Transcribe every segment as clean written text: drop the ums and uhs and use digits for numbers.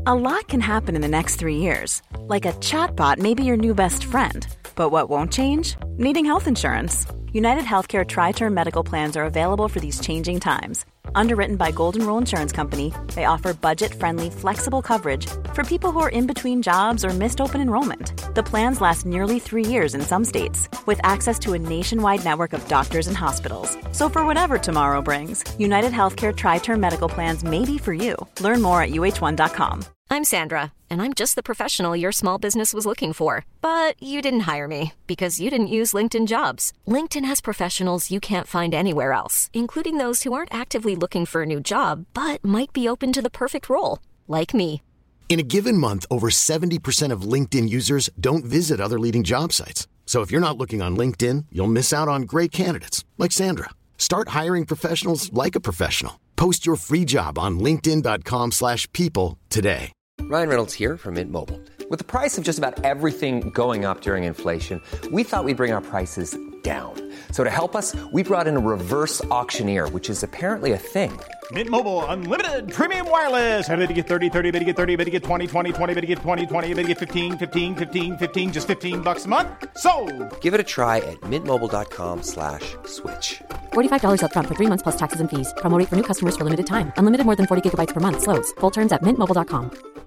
A lot can happen in the next 3 years. Like a chatbot may be your new best friend. But what won't change? Needing health insurance. United Healthcare Tri-Term Medical Plans are available for these changing times. Underwritten by Golden Rule Insurance Company, they offer budget-friendly, flexible coverage for people who are in between jobs or missed open enrollment. The plans last nearly 3 years in some states, with access to a nationwide network of doctors and hospitals. So for whatever tomorrow brings, United Healthcare Tri-Term Medical Plans may be for you. Learn more at uh1.com. I'm Sandra, and I'm just the professional your small business was looking for. But you didn't hire me because you didn't use LinkedIn Jobs. LinkedIn has professionals you can't find anywhere else, including those who aren't actively looking for a new job, but might be open to the perfect role, like me. In a given month, over 70% of LinkedIn users don't visit other leading job sites. So if you're not looking on LinkedIn, you'll miss out on great candidates like Sandra. Start hiring professionals like a professional. Post your free job on linkedin.com/people today. Ryan Reynolds here from Mint Mobile. With the price of just about everything going up during inflation, we thought we'd bring our prices down. So to help us, we brought in a reverse auctioneer, which is apparently a thing. Mint Mobile Unlimited Premium Wireless. How to get 30, 30, bit to get 30, bit to get 20, 20, 20, bit to get 20, 20, bit to get 15, 15, 15, 15, just $15 a month? Sold! Give it a try at mintmobile.com/switch. $45 up front for 3 months plus taxes and fees. Promo rate for new customers for limited time. Unlimited more than 40 gigabytes per month. Slows full terms at mintmobile.com.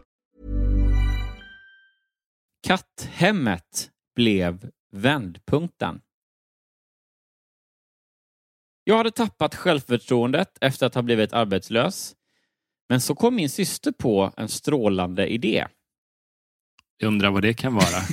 Katthemmet blev vändpunkten. Jag hade tappat självförtroendet efter att ha blivit arbetslös. Men så kom min syster på en strålande idé. Jag undrar vad det kan vara.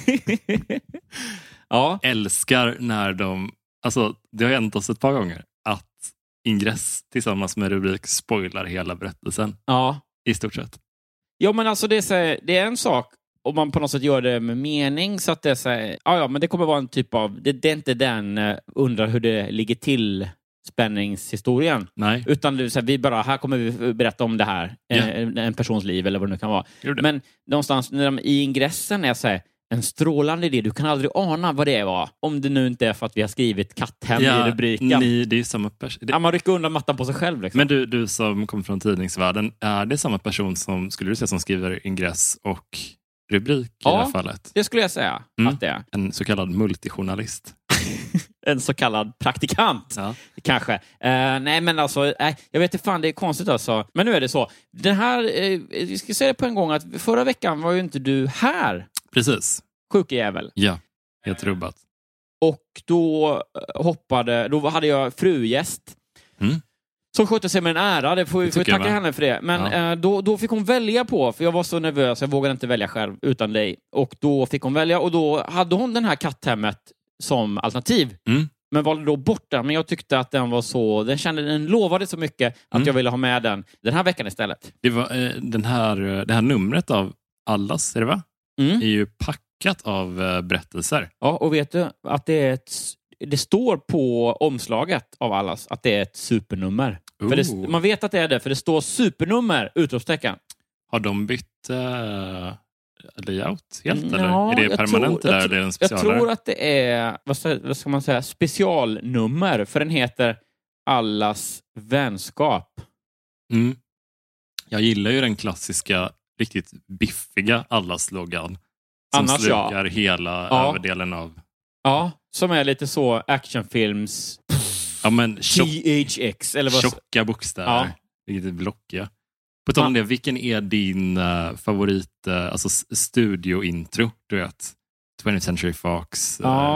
Ja. Älskar när de... Alltså, det har hänt oss ett par gånger att ingress tillsammans med rubrik spoilar hela berättelsen. Ja. I stort sett. Ja, men alltså det är en sak om man på något sätt gör det med mening så att det säger, ja, men det kommer vara en typ av, det är inte den undrar hur det ligger till spänningshistorien. Nej. Utan det är så här, vi bara, här kommer vi berätta om det här, en persons liv eller vad det nu kan vara. Men någonstans när de i ingressen är så här, en strålande idé, du kan aldrig ana vad det var. Om det nu inte är för att vi har skrivit katthem i rubriken. Det är samma person. Ja, man rycker undan mattan på sig själv. Liksom. Men du som kommer från tidningsvärlden, är det samma person som, skulle du säga, som skriver ingress och rubrik i det här fallet? Det skulle jag säga att det är. En så kallad multijournalist. En så kallad praktikant. Ja. Kanske. Nej, men alltså, jag vet inte fan, det är konstigt alltså. Men nu är det så. Den här, vi ska säga på en gång att förra veckan var ju inte du här. Precis. Sjuke jävel. Ja, helt rubbat. Och då hade jag frugäst. Som skötte sig med en ära, det får vi tacka henne för det. Men då fick hon välja på, för jag var så nervös, jag vågade inte välja själv utan dig. Och då fick hon välja, och då hade hon den här katthemmet som alternativ. Men valde då bort den. Men jag tyckte att den var så, den lovade så mycket att jag ville ha med den här veckan istället. Det var det här numret av Allas, är det va? Är ju packat av berättelser. Ja, och vet du att det står på omslaget av Allas att det är ett supernummer. För man vet att det är det, för det står supernummer, utropstecken. Har de bytt layout helt, eller? Är det permanent eller är det en specialare? Jag tror att det är, vad ska man säga, specialnummer, för den heter Allas vänskap. Jag gillar ju den klassiska, riktigt biffiga Allas-loggan. Som slugar hela överdelen av... Ja, som är lite så actionfilms... Ja, men THX. Eller vad... Tjocka bokstäver. Riktigt blockiga. På tal om det, vilken är din favorit alltså studiointro, du vet? 20th Century Fox.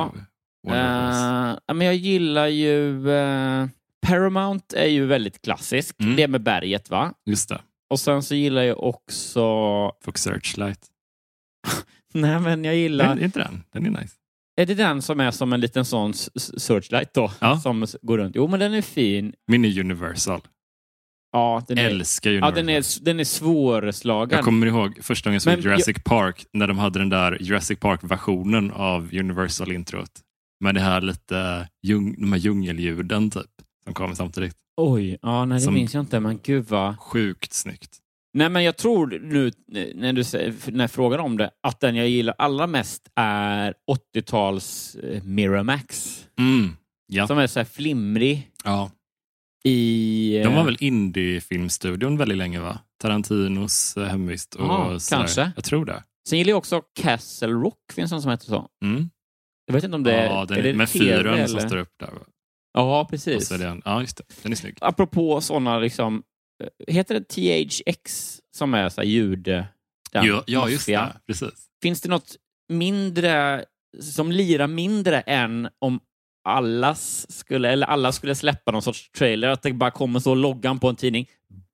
Men jag gillar ju... Paramount är ju väldigt klassisk. Det är med berget, va? Just det. Och sen så gillar jag också... Fox Searchlight. Nej, men jag gillar... Inte den. Den är nice. Är det den som är som en liten sån Searchlight då? Ja. Som går runt? Jo, men den är fin. Min är Universal. Ja, älskar Universal. Ja, den är svårslagen. Jag kommer ihåg första gången jag såg Jurassic Park, när de hade den där Jurassic Park-versionen av Universal-introt. Med det här lite de här djungelljuden typ, som kommer samtidigt. Oj, nej, det minns jag inte, men gud vad... Sjukt snyggt. Nej, men jag tror nu när jag frågar om det, att den jag gillar allra mest är 80-tals Miramax. Ja. Som är så här flimrig. Ja. De var väl indie-filmstudion väldigt länge, va? Tarantinos hemvist. Och kanske. Jag tror det. Sen gillar jag också Castle Rock, finns det någon som heter så? Jag vet inte om det är det med fyren som står upp där. Ja, precis. Ja, just det. Den är snygg. Apropå sådana liksom, heter det THX som är så här ljud? Ja, just det. Precis. Finns det något mindre som lirar mindre än om alla skulle släppa någon sorts trailer, att det bara kommer så loggan på en tidning.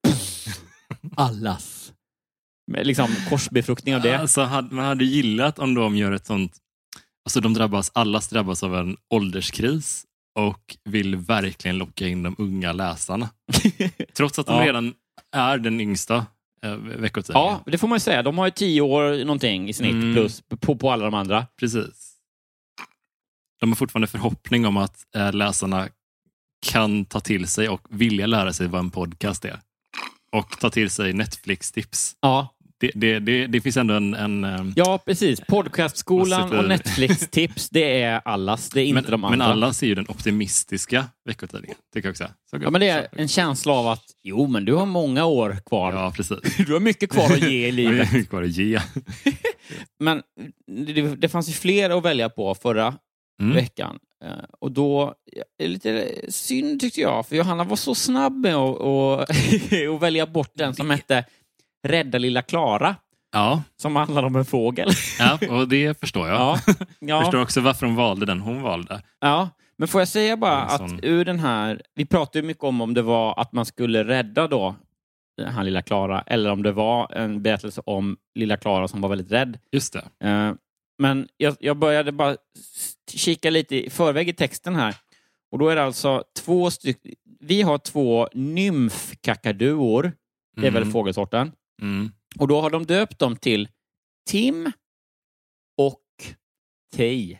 Allas. Med liksom korsbefruktning av det. Alltså, man hade gillat om de gör ett sånt, alltså allas drabbas av en ålderskris och vill verkligen locka in de unga läsarna. Trots att de redan är den yngsta veckotidningen. Ja, det får man ju säga. De har ju 10 år någonting i snitt plus på alla de andra. Precis. De har fortfarande förhoppning om att läsarna kan ta till sig och vilja lära sig vad en podcast är. Och ta till sig Netflix-tips. Ja. Det finns ändå en ja, precis. Podcastskolan och Netflix-tips, det är allas. Det är inte de andra. Men allas är ju den optimistiska veckotidningen, tycker jag också. Ja, men det är en känsla av att men du har många år kvar. Ja, precis. Du har mycket kvar att ge i livet. Mycket kvar att ge. Men det fanns ju fler att välja på förra veckan. Och då är lite synd tyckte jag, för Johanna var så snabb med att välja bort den som hette Rädda lilla Klara. Ja. Som handlar om en fågel. Ja, och det förstår jag. Ja. Jag förstår också varför hon valde den hon valde. Ja, men får jag säga bara att ur den här, vi pratade ju mycket om det var att man skulle rädda då den här lilla Klara, eller om det var en berättelse om lilla Klara som var väldigt rädd. Just det. Men jag började bara kika lite i förväg i texten här. Och då är det alltså vi har 2 nymfkakaduor. Det är väl fågelsorten. Och då har de döpt dem till Tim och Tej.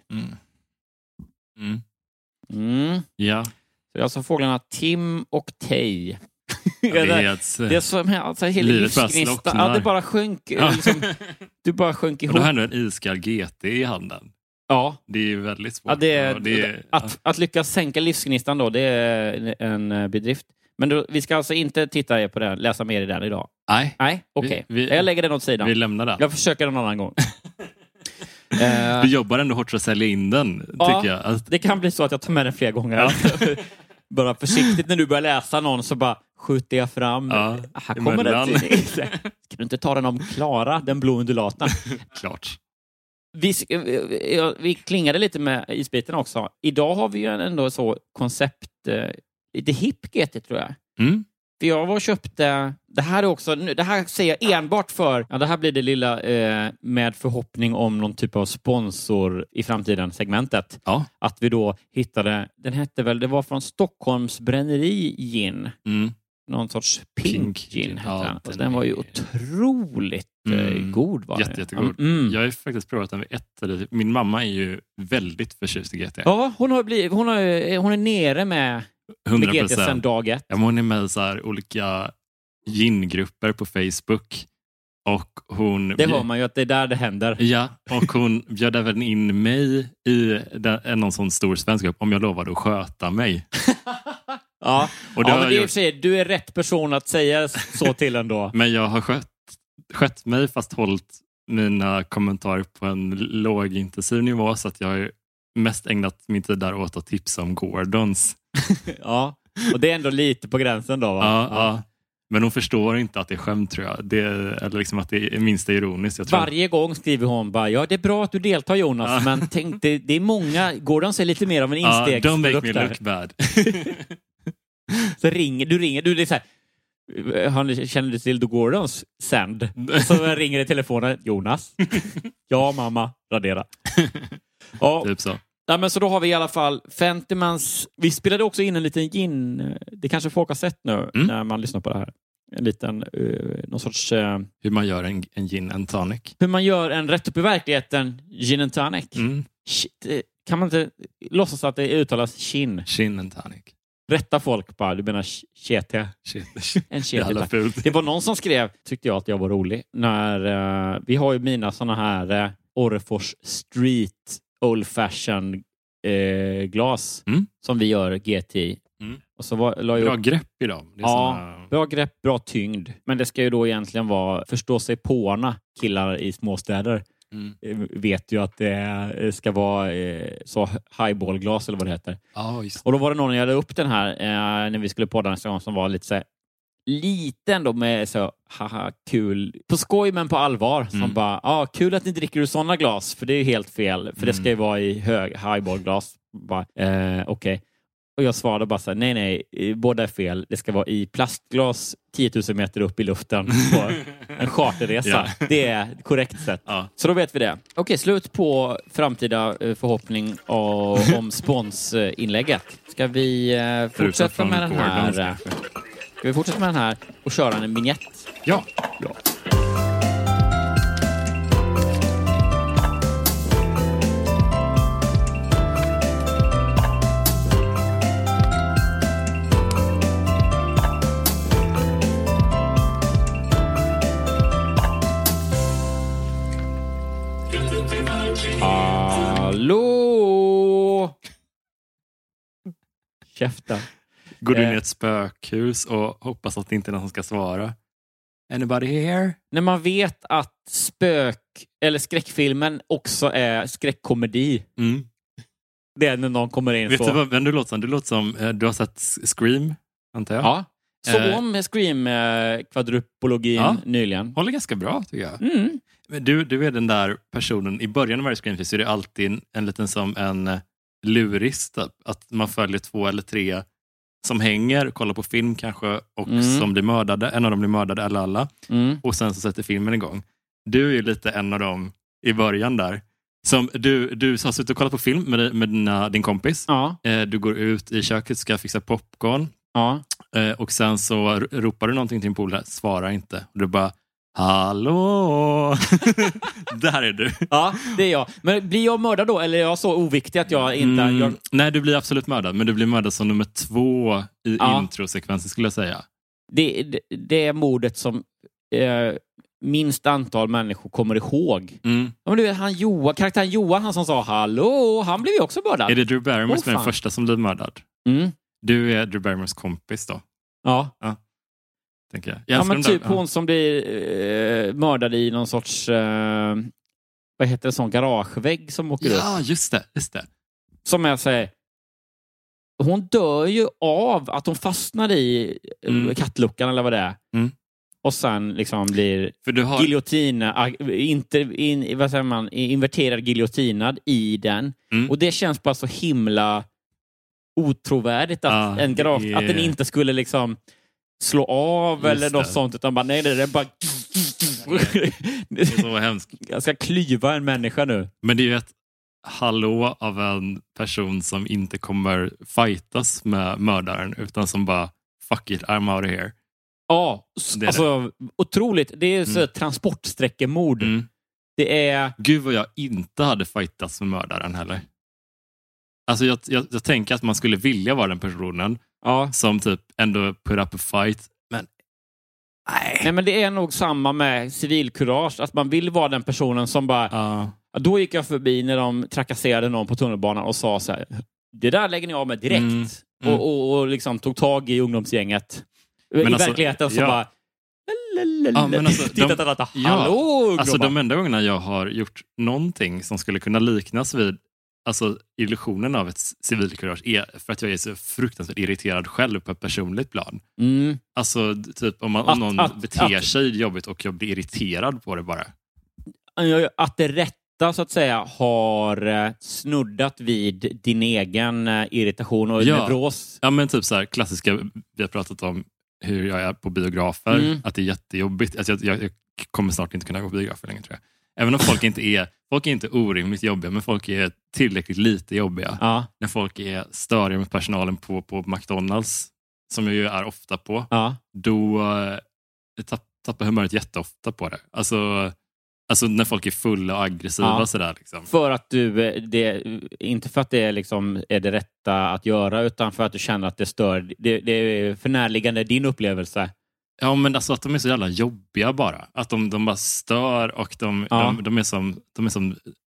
Ja. Så det är alltså fåglarna Tim och Tej. Det är som alltså, hela livsgnistan. Ja, det bara sjönk. Liksom, du bara sjönk ihop. Och då har du en iskall GT i handen. Ja. Det är ju väldigt svårt. Ja, att lyckas sänka livsgnistan då, det är en bedrift. Men vi ska alltså inte titta på den, läsa mer i den idag? Nej, okej. Jag lägger den åt sidan. Vi lämnar den. Jag försöker en annan gång. Du jobbar ändå hårt för att sälja in den, tycker jag. Det kan bli så att jag tar med den flera gånger. Ja. Bara försiktigt när du börjar läsa någon så bara skjuter jag fram. Här kommer den. Ska du inte ta den om Klara, den blå undulaten? Klart. Vi klingade lite med isbiten också. Idag har vi ju ändå så koncept, lite hip GT tror jag. För jag var och köpte, det här säger jag enbart för, det här blir det lilla med förhoppning om någon typ av sponsor i framtiden segmentet. Ja. Att vi då hittade, det var från Stockholms bränneri gin. Någon sorts pink gin heter den. Den var ju otroligt god. Jättegod. Jag har ju faktiskt provat den vid min mamma är ju väldigt förtjust i GT. Ja, hon är nere med 100%. GT sedan dag 1. Ja, hon är med i så här olika gin-grupper på Facebook. Och det hör man ju att det är där det händer. Ja, och hon bjöd även in mig i någon sån stor svensk grupp om jag lovade att sköta mig. Ja, och men det är för du är rätt person att säga så till ändå. Men jag har skött mig, fast hållit mina kommentarer på en lågintensiv nivå, så att jag har mest ägnat min tid där åt att tipsa om Gordons. Ja, och det är ändå lite på gränsen då, va? Ja. Men hon förstår inte att det är skämt, tror jag. Eller liksom att det är minst ironiskt. Jag tror. Varje gång skriver hon bara, det är bra att du deltar, Jonas, men tänk, det är många, Gordons är lite mer av en instegsprodukt. Don't make me look bad. Så du är så här, känner du till The Gordons sänd? Så ringer det i telefonen, Jonas. Ja, mamma, radera. Ja. Typ så. Ja, men så då har vi i alla fall Fentimans. Vi spelade också in en liten gin. Det kanske folk har sett nu när man lyssnar på det här. En liten, någon sorts... hur man gör en gin and tonic. Hur man gör en rätt upp i verkligheten gin and tonic. Kan man inte låtsas att det uttalas gin? Gin and tonic. Rätta folk bara, du menar chete. En chete. Det var någon som skrev, tyckte jag att jag var rolig, när vi har ju mina såna här Orrefors Street Old Fashion glas som vi gör GT. Och så la jag bra grepp i dem. Det är såna... bra grepp, bra tyngd. Men det ska ju då egentligen vara förstå sig påna killar i småstäder. Vet ju att det ska vara så highballglas eller vad det heter. Och då var det någon jag hade upp den här när vi skulle podda nästa gång som var lite så här, lite ändå med så haha kul på skoj men på allvar som bara kul att ni dricker ur sådana glas för det är helt fel för det ska ju vara i highballglas bara okej. Och jag svarade bara så här, nej, båda är fel. Det ska vara i plastglas 10 000 meter upp i luften på en charterresa. Det är korrekt sätt. Så då vet vi det. Okej, slut på framtida förhoppning om sponsinlägget. Ska vi fortsätta med den här? Ska vi fortsätta med den här och köra en vignett? Ja. Hallå! Käften. Går du in i ett spökhus och hoppas att det inte är någon som ska svara? Anybody here? När man vet att eller skräckfilmen också är skräckkomedi. Det är när någon kommer in. Vet du vem du låter som? Du låter som du har sett Scream, antar jag. Ja. Så om Scream-kvadrupologin nyligen. Håller ganska bra, tycker jag. Du är den där personen, i början av varje Scream så är det alltid en liten som en lurist. Att man följer 2 eller 3 som hänger, kollar på film kanske och som blir mördade. En av dem blir mördade eller alla. Och sen så sätter filmen igång. Du är ju lite en av dem i början där. Som du har suttit och kollat på film med din kompis. Ja. Du går ut i köket, ska fixa popcorn. Ja. Och sen så ropar du någonting till din polare, svarar inte. Och du bara, hallå! Där är du. Ja, det är jag. Men blir jag mördad då? Eller är jag så oviktig att jag inte... Nej, du blir absolut mördad. Men du blir mördad som nummer 2 i introsekvensen, skulle jag säga. Det är mordet som minst antal människor kommer ihåg. Men du vet, karaktären Johan, han som sa hallå, han blev ju också mördad. Är det Drew Barrymore som är den första som blir mördad? Du är Drew Barrymores kompis då? Ja. Tänker jag. Ja, men typ hon som blir mördad i någon sorts vad heter det, sån garagevägg som åker upp. Ja, just det. Som jag säger, hon dör ju av att hon fastnar i kattluckan eller vad det är. Och sen liksom blir inverterad giljotinad i den. Och det känns bara så himla otrovärdigt att att den inte skulle liksom slå av eller något sånt, utan bara nej, det är bara det är så hemskt. Jag ska klyva en människa nu. Men det är ju ett hallå av en person som inte kommer fightas med mördaren, utan som bara fuck it, I'm out of here. Ja, alltså otroligt. Det är så transportsträckemord. Det är... Gud vad jag inte hade fightats med mördaren heller. Alltså jag tänker att man skulle vilja vara den personen som typ ändå put up a fight. Men nej, men det är nog samma med civilkurage. Att man vill vara den personen som bara... Då gick jag förbi när de trakasserade någon på tunnelbanan och sa så här, det där lägger ni av med direkt. Och liksom tog tag i ungdomsgänget. Men i verkligheten så bara... men alltså, hallå! Alltså de enda gångerna jag har gjort någonting som skulle kunna liknas vid alltså illusionen av ett civilkurage är för att jag är så fruktansvärt irriterad själv på ett personligt plan. Alltså typ om någon beter sig jobbigt och jag blir irriterad på det bara. Att det rätta så att säga har snuddat vid din egen irritation och nevros. Ja, men typ så här klassiska, vi har pratat om hur jag är på biografer, att det är jättejobbigt. Alltså jag kommer snart inte kunna gå på biografer längre, tror jag. Även om folk är inte orimligt jobbiga, men folk är tillräckligt lite jobbiga. När folk är störiga med personalen på McDonalds, som jag ju är ofta på, då tappar humöret jätteofta på det. Alltså när folk är fulla och aggressiva sådär liksom. För att inte för att det liksom är det rätta att göra, utan för att du känner att det stör. Det är för närliggande din upplevelse. Ja, men alltså att de är så jävla jobbiga bara. Att de bara stör och de är som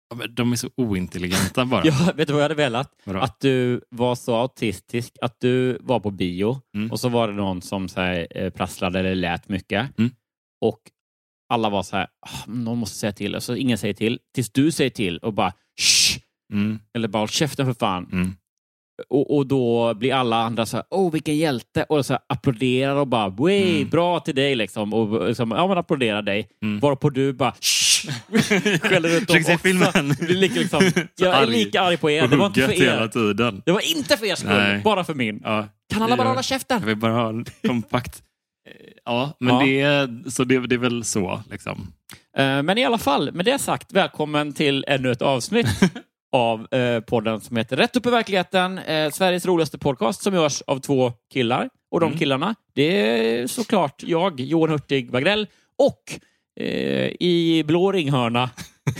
De är så ointelligenta bara. Ja, vet du vad jag hade velat? Vadå? Att du var så autistisk att du var på bio och så var det någon som så här, prasslade eller lät mycket. Och alla var så här, någon måste säga till. Och så ingen säger till. Tills du säger till och bara, shh! Eller bara, käften för fan. Och då blir alla andra så här, vilken hjälte. Och så här, applåderar och bara, bra till dig liksom. Och liksom, man applåderar dig. Varpå du bara, skäller ut dem också. Filmen. Liksom, jag är lika arg på er. Det var inte för er. Hela tiden. Det var inte för er skull, bara för min. Ja. Kan alla bara hålla käften? Jag vill bara ha en kompakt. Ja, men det är väl så liksom. Men i alla fall, med det sagt, välkommen till ännu ett avsnitt av podden som heter Rätt upp i verkligheten. Sveriges roligaste podcast som görs av 2 killar. Och de killarna, det är såklart jag, Johan Hurtig Wagrell, och i blå ringhörna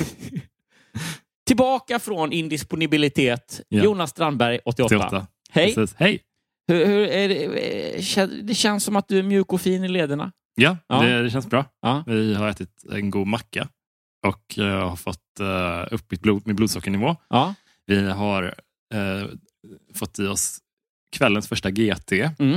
tillbaka från indisponibilitet, Jonas Strandberg, 88. Hej. Precis. Hej. Hur är det känns som att du är mjuk och fin i lederna. Ja. Det känns bra. Ja. Vi har ätit en god macka och har fått upp min blodsockernivå. Ja. Vi har fått i oss kvällens första GT.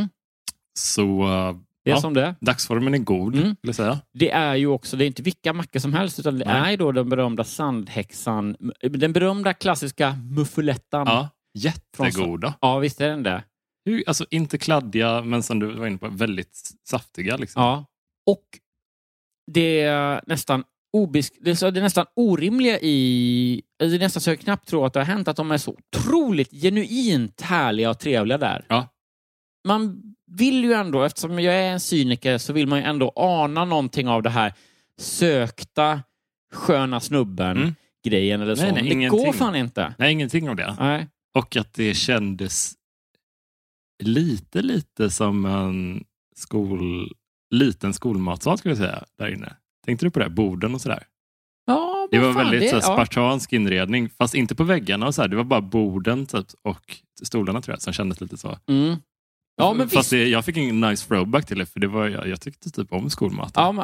Så det är som det. Dagsformen är god, vill jag säga. Det är ju också, det är inte vilka mackor som helst, utan det är ju då den berömda sandhäxan, den berömda klassiska muffulettan. Ja, jättegoda. Ja, visst är den det. Alltså inte kladdiga, men som du var inne på, väldigt saftiga liksom. Ja, och det är nästan det är nästan orimliga det är nästan så jag knappt tror att det har hänt att de är så otroligt genuint härliga och trevliga där. Ja. Man vill ju ändå, eftersom jag är en cyniker, så vill man ju ändå ana någonting av det här sökta sköna snubben grejen eller så. Nej, det går fan inte. Nej, ingenting av det. Nej. Och att det kändes lite som en liten skolmatsal skulle jag säga där inne. Tänkte du på det? Borden och sådär? Ja, det var väldigt så spartansk inredning, fast inte på väggarna och så här. Det var bara borden typ, och stolarna tror jag som kändes lite så. Ja, men fast jag fick en nice throwback till det, för det var, jag tyckte typ om skolmaten.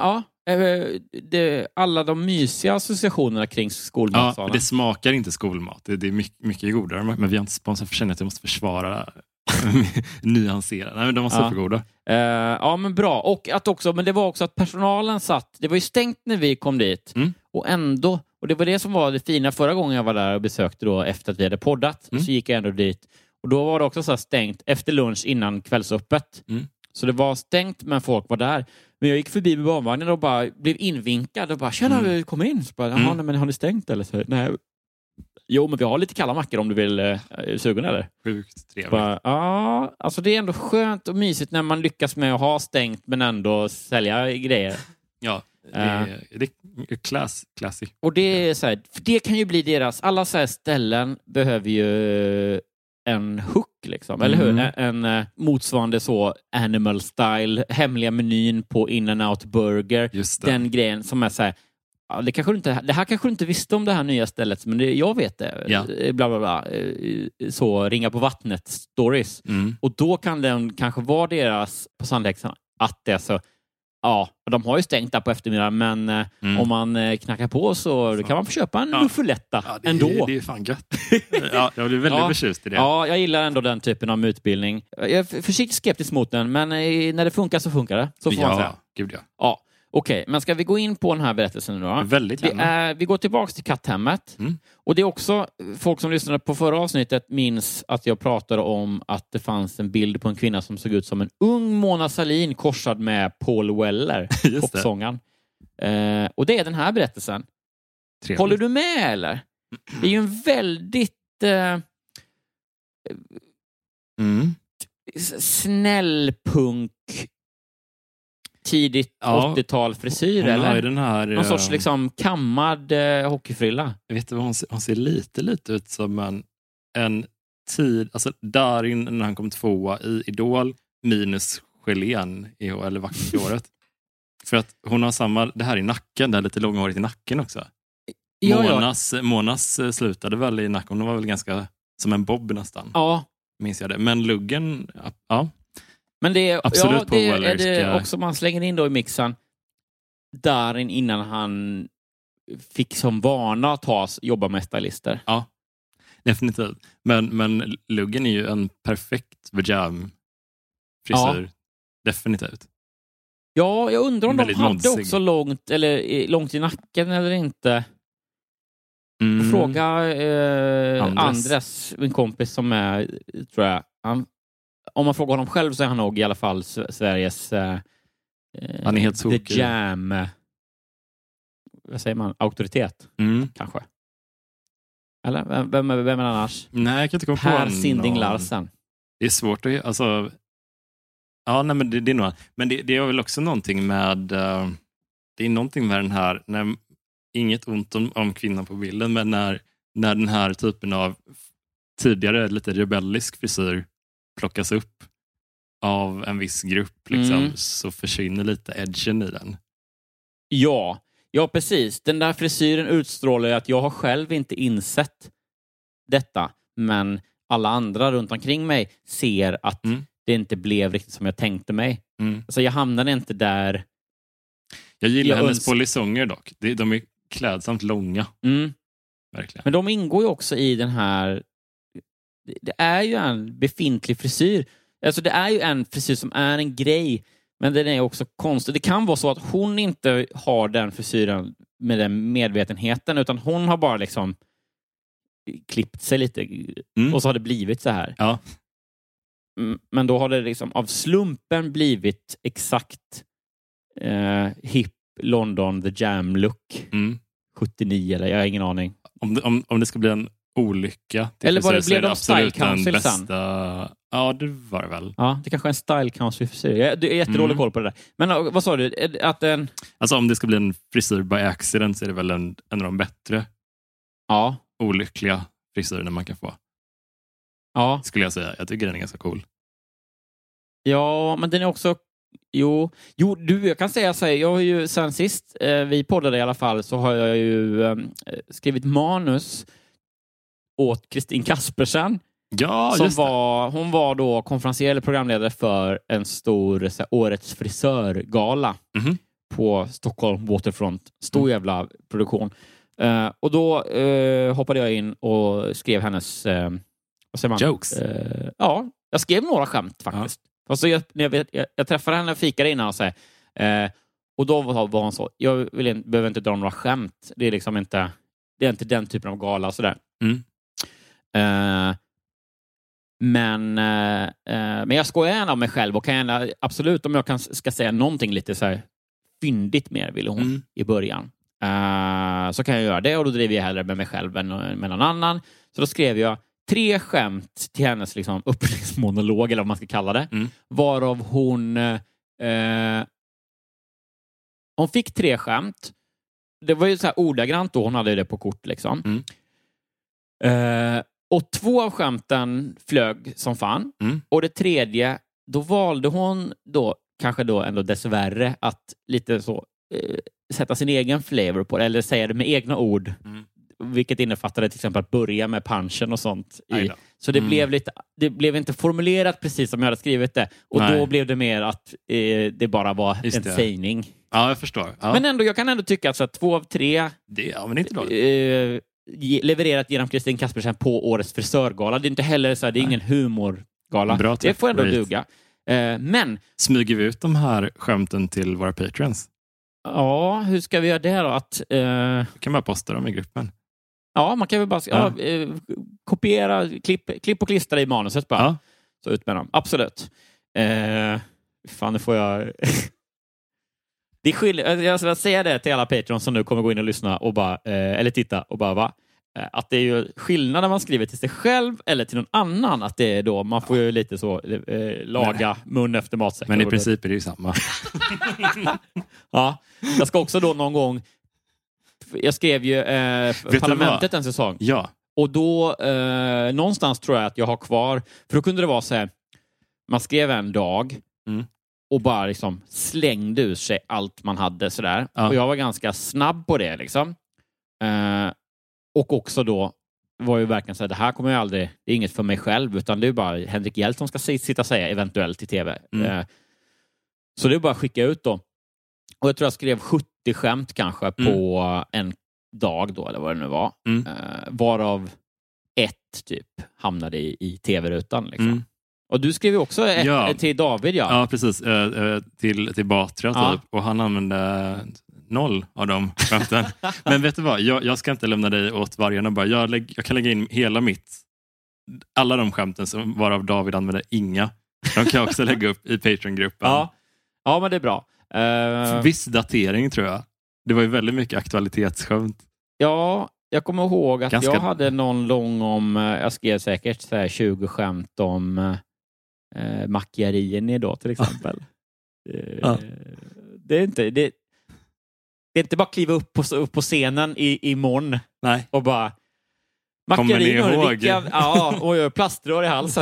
Alla de mysiga associationerna kring skolmatsalen. Ja, det smakar inte skolmat. Det är mycket godare, men vi har inte sponsrat för känner att jag måste försvara nyansera. Nej, men de var supergoda. Ja, men bra. Och att också, men det var också att personalen det var ju stängt när vi kom dit. Och ändå, och det var det som var det fina förra gången jag var där och besökte då efter att vi hade poddat. Så gick jag ändå dit. Och då var det också så här stängt efter lunch innan kvällsöppet. Så det var stängt, men folk var där. Men jag gick förbi med barnvagnen och bara blev invinkad och bara, tjena, kom in. Så bara, men har ni stängt eller så? Nej. Jo, men vi har lite kalla mackor om du vill sugen eller? Sjukt trevligt. Ja, alltså det är ändå skönt och mysigt när man lyckas med att ha stängt men ändå sälja grejer. Ja, det är classy. Och det är så här, för det kan ju bli deras, alla så här ställen behöver ju en hook liksom, eller hur? En motsvarande så animal style, hemliga menyn på In-N-Out Burger. Den grejen som är så här, det här kanske du inte visste om det här nya stället, men jag vet det. Ja. Bla bla bla. Så ringa på vattnet stories. Och då kan den kanske vara deras på Sandhäxan att det är så. Ja, de har ju stängt där på eftermiddagen, men om man knackar på så kan man få köpa en muffuletta ändå. Det är fan gött. Ja, jag blir väldigt förtjust i det. Ja, jag gillar ändå den typen av utbildning. Jag är försiktigt skeptisk mot den, men när det funkar så funkar det. Så får man säga. Gud ja. Ja. Okej, men ska vi gå in på den här berättelsen nu då? Väldigt gärna. Vi går tillbaka till katthemmet. Och det är också, folk som lyssnade på förra avsnittet minns att jag pratade om att det fanns en bild på en kvinna som såg ut som en ung Mona Sahlin korsad med Paul Weller, popsångaren. Och det är den här berättelsen. Trevligt. Håller du med eller? Det är ju en väldigt snäll punk tidigt 80-tal frisyr eller? Den här, någon sorts liksom kammad hockeyfrilla. Jag vet inte vad hon ser lite ut som en tid, alltså Darin när han kom 2 i Idol minus gelén eller vackert i håret. För att hon har det här i nacken, det här lite långhåret i nacken också. Monas slutade väl i nacken, hon var väl ganska som en bob nästan. Ja. Minns jag det. Men luggen, Men det är, absolut det är det också man slänger in då i mixen Darin innan han fick som vana att jobba med stylister. Ja, definitivt. Men luggen är ju en perfekt vajam frisyr. Ja. Definitivt. Ja, jag undrar om de hade modsig. också långt i nacken eller inte. Fråga Andres, min kompis som är, tror jag. Om man frågar honom själv så är han nog i alla fall Sveriges han är helt The Jam, vad säger man, auktoritet kanske. Eller vem är annars? Nej, jag kan inte komma på Per Sinding Larsen. Det är svårt att, alltså, ja, nej, men det är nog, men det är väl också någonting med det är någonting med den här, när, inget ont om kvinnan på bilden, men när den här typen av tidigare lite rebellisk frisyr plockas upp av en viss grupp liksom, så försvinner lite edgen i den. Ja, precis. Den där frisyren utstrålar att jag har själv inte insett detta, men alla andra runt omkring mig ser att det inte blev riktigt som jag tänkte mig. Alltså jag hamnade inte där. Jag gillar hennes polisonger dock. De är klädsamt långa. Verkligen. Men de ingår ju också i den här. Det är ju en befintlig frisyr. Alltså det är ju en frisyr som är en grej, men den är också konstig. Det kan vara så att hon inte har den frisyren med den medvetenheten, utan hon har bara liksom klippt sig lite och så har det blivit så här. Ja. Men då har det liksom av slumpen blivit exakt hip London The Jam look 79 eller jag har ingen aning. Om det ska bli en olycka. Eller var det blev de Style Council bästa... sen? Ja, det var det väl. Ja, det kanske är en Style Council frisyr. Jag är jättedålig koll på det där. Men vad sa du? Att alltså om det ska bli en frisyr by accident så är det väl en av de bättre olyckliga frisyrerna man kan få. Ja. Skulle jag säga. Jag tycker den är ganska cool. Ja, men den är också Jo, jag kan säga så här, jag har ju sen sist vi poddade i alla fall, så har jag ju skrivit manus åt Kristin Kaspersen. Ja, som hon var då konferencier eller programledare för en stor årets frisörgala på Stockholm Waterfront. Stor jävla produktion. Och då hoppade jag in och skrev hennes vad säger man? Jokes. Ja, jag skrev några skämt faktiskt. Alltså jag träffade henne och fikade innan och så och då var hon så, jag behöver inte dra några skämt. Det är liksom inte, det är inte den typen av gala och sådär. Men jag skojar gärna om mig själv och kan gärna, absolut, om jag ska säga någonting lite så här fyndigt mer, ville hon i början. Så kan jag göra det, och då driver jag hellre med mig själv än med någon annan. Så då skrev jag 3 skämt till hennes liksom öppningsmonolog, eller vad man ska kalla det. Varav hon fick 3 skämt. Det var ju så här ordagrant då, hon hade det på kort liksom. Och 2 av skämten flög som fan. Och det 3:e, då valde hon då kanske då ändå dessvärre att lite så sätta sin egen flavor på det, eller säga det med egna ord. Vilket innefattade till exempel att börja med punchen och sånt. Så det blev lite, det blev inte formulerat precis som jag hade skrivit det. Och då blev det mer att det bara var en sägning. Ja, jag förstår. Ja. Men ändå, jag kan ändå tycka att 2 av 3 men inte dåligt. Levererat genom Kristin Kaspersen på årets frisörgala. Det är inte heller så här, det är ingen humorgala. Bra, det får ändå duga. Men smyger vi ut de här skämten till våra patrons? Ja, hur ska vi göra det då? Att kan man posta dem i gruppen? Ja, man kan väl bara kopiera, klipp och klistra i manuset bara. Så ut med dem. Absolut. Fan, nu får jag det är skillnad. Jag ska säga det till alla patrons som nu kommer gå in och lyssna och bara eller titta och bara va? Att det är ju skillnad när man skriver till sig själv eller till någon annan, att det är då man får ju lite så laga mun efter matsäck. Men i princip är det ju samma. Ja, jag ska också då någon gång, jag skrev ju Parlamentet en säsong. Ja. Och då någonstans tror jag att jag har kvar, för då kunde det vara så här, man skrev en dag och bara liksom slängde ur sig allt man hade sådär. Och jag var ganska snabb på det liksom. Och också då var ju verkligen så här, det här kommer jag aldrig, det är inget för mig själv, utan det är bara Henrik Hjelt som ska sitta och säga eventuellt i tv. Så det är bara att skicka ut då. Och jag tror jag skrev 70 skämt kanske på dag då, eller vad det nu var. Varav ett typ hamnade i tv-rutan liksom. Och du skrev ju också till David, Ja, precis. Till Batra typ. Och han använde 0 av de skämten. Men vet du vad? Jag ska inte lämna dig åt vargarna bara. Jag kan lägga in alla de skämten som varav David använde inga. De kan jag också lägga upp i Patreon-gruppen. Ja, men det är bra. Viss datering tror jag. Det var ju väldigt mycket aktualitetsskämt. Ja, jag kommer ihåg att jag hade någon lång om, jag skrev säkert så här 20 skämt om Macchiarini då till exempel. Det är inte bara kliva upp på scenen imorgon. Nej. Och bara kommer ni ihåg? Och jag plaströr i halsen.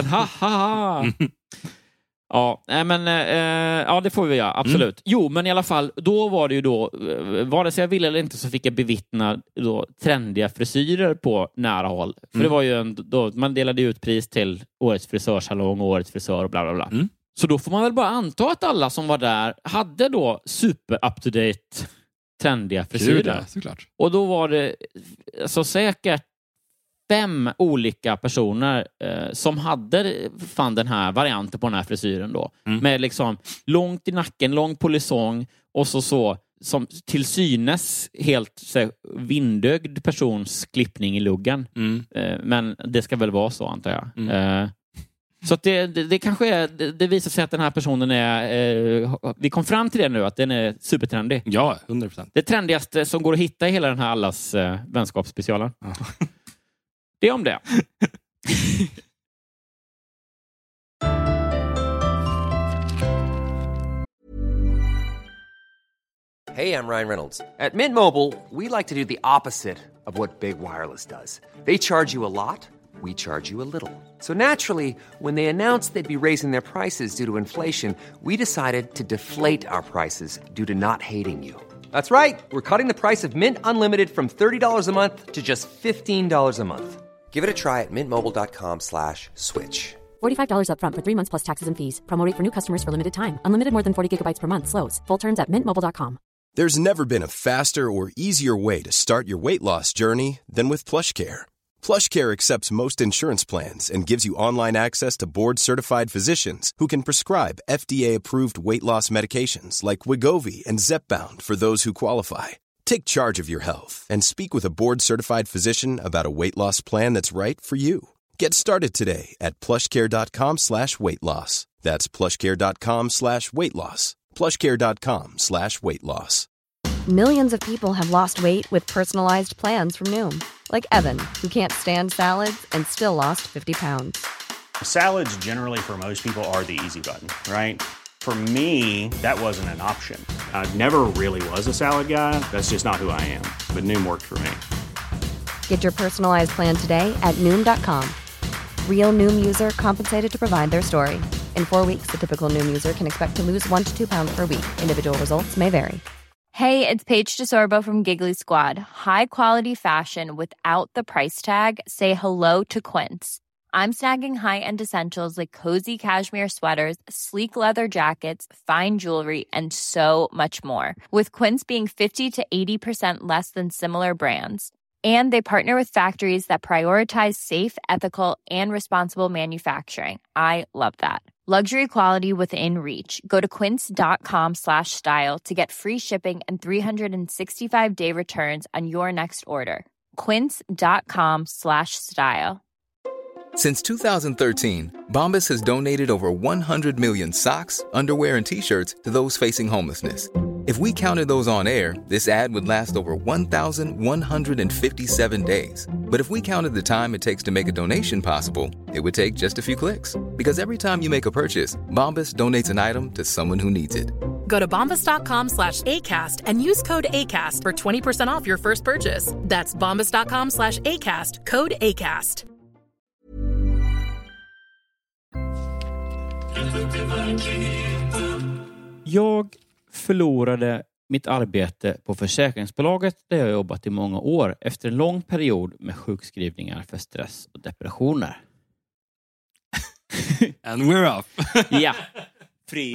Ja, men det får vi göra, absolut. Jo, men i alla fall, då var det ju då, vare sig jag ville eller inte, så fick jag bevittna då trendiga frisyrer på nära håll. För det var ju man delade ut pris till årets frisörsalong och årets frisör och bla bla bla. Så då får man väl bara anta att alla som var där hade då super up-to-date trendiga frisyrer. Såklart. Och då var det så säkert 5 olika personer som hade den här varianten på den här frisyren då. Med liksom långt i nacken, lång polisong och så som till synes helt vindögd persons klippning i luggen. Men det ska väl vara så, antar jag. Så att det kanske är, det visar sig att den här personen är, vi kom fram till det nu, att den är supertrendig. Ja, 100%. Det trendigaste som går att hitta i hela den här allas vänskapsspecialen. Det är om det. Hey, I'm Ryan Reynolds. At Mint Mobile, we like to do the opposite of what Big Wireless does. They charge you a lot, we charge you a little. So naturally, when they announced they'd be raising their prices due to inflation, we decided to deflate our prices due to not hating you. That's right. We're cutting the price of Mint Unlimited from $30 a month to just $15 a month. Give it a try at mintmobile.com/switch. $45 up front for 3 months plus taxes and fees. Promo rate for new customers for limited time. Unlimited more than 40 gigabytes per month. Slows full terms at mintmobile.com. There's never been a faster or easier way to start your weight loss journey than with PlushCare. PlushCare accepts most insurance plans and gives you online access to board-certified physicians who can prescribe FDA-approved weight loss medications like Wegovy and Zepbound for those who qualify. Take charge of your health and speak with a board-certified physician about a weight loss plan that's right for you. Get started today at plushcare.com/weightloss. That's plushcare.com/weightloss. plushcare.com/weightloss. Millions of people have lost weight with personalized plans from Noom. Like Evan, who can't stand salads and still lost 50 pounds. Salads generally for most people are the easy button, right? For me, that wasn't an option. I never really was a salad guy. That's just not who I am. But Noom worked for me. Get your personalized plan today at Noom.com. Real Noom user compensated to provide their story. In 4 weeks, the typical Noom user can expect to lose 1 to 2 pounds per week. Individual results may vary. Hey, it's Paige DeSorbo from Giggly Squad. High quality fashion without the price tag. Say hello to Quince. I'm snagging high-end essentials like cozy cashmere sweaters, sleek leather jackets, fine jewelry, and so much more. With Quince being 50 to 80% less than similar brands. And they partner with factories that prioritize safe, ethical, and responsible manufacturing. I love that. Luxury quality within reach. Go to quince.com/style to get free shipping and 365-day returns on your next order. Quince.com/style. Since 2013, Bombas has donated over 100 million socks, underwear, and T-shirts to those facing homelessness. If we counted those on air, this ad would last over 1,157 days. But if we counted the time it takes to make a donation possible, it would take just a few clicks. Because every time you make a purchase, Bombas donates an item to someone who needs it. Go to bombas.com/ACAST and use code ACAST for 20% off your first purchase. That's bombas.com/ACAST, code ACAST. Jag förlorade mitt arbete på försäkringsbolaget där jag jobbat i många år efter en lång period med sjukskrivningar för stress och depressioner. And we're up. Ja,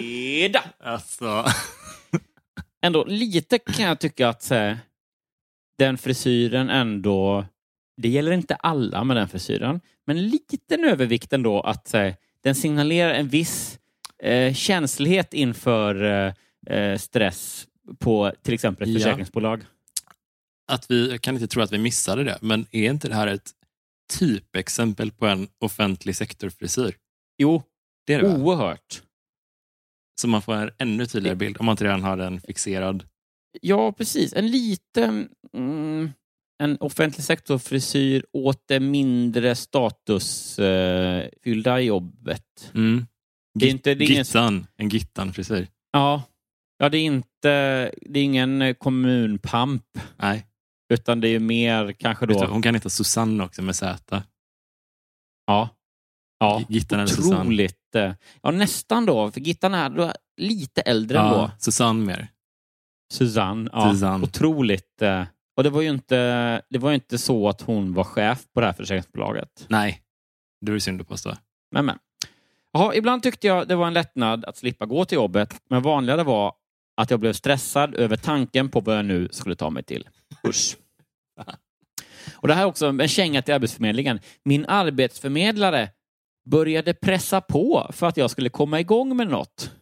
fredag. Alltså. Ändå lite kan jag tycka att den frisyren ändå, det gäller inte alla med den frisyren, men en liten övervikt ändå att den signalerar en viss känslighet inför stress på till exempel ett försäkringsbolag. Jag kan inte tro att vi missade det, men är inte det här ett typexempel på en offentlig sektorfrisyr? Jo, det är det, oerhört. Så man får en ännu tydligare bild om man inte redan har den fixerad. Ja, precis. En liten en offentlig sektorfrisyr åt det mindre statusfyllda jobbet. Det är en Gittan-frisyr. Ja, det är ingen kommunpamp. Nej. Utan det är mer kanske då... Hon kan heta Susanne också med Z. Ja. Gittan eller otroligt. Susanne. Ja, nästan då. För Gittan är då lite äldre ändå. Susanne mer. Susanne. Otroligt. Och det var ju inte så att hon var chef på det här försäkringsbolaget. Nej, det är synd att påstå. Men. Jaha, ibland tyckte jag det var en lättnad att slippa gå till jobbet. Men vanligare var att jag blev stressad över tanken på vad jag nu skulle ta mig till. Usch. Och det här är också en känga till Arbetsförmedlingen. Min arbetsförmedlare började pressa på för att jag skulle komma igång med något.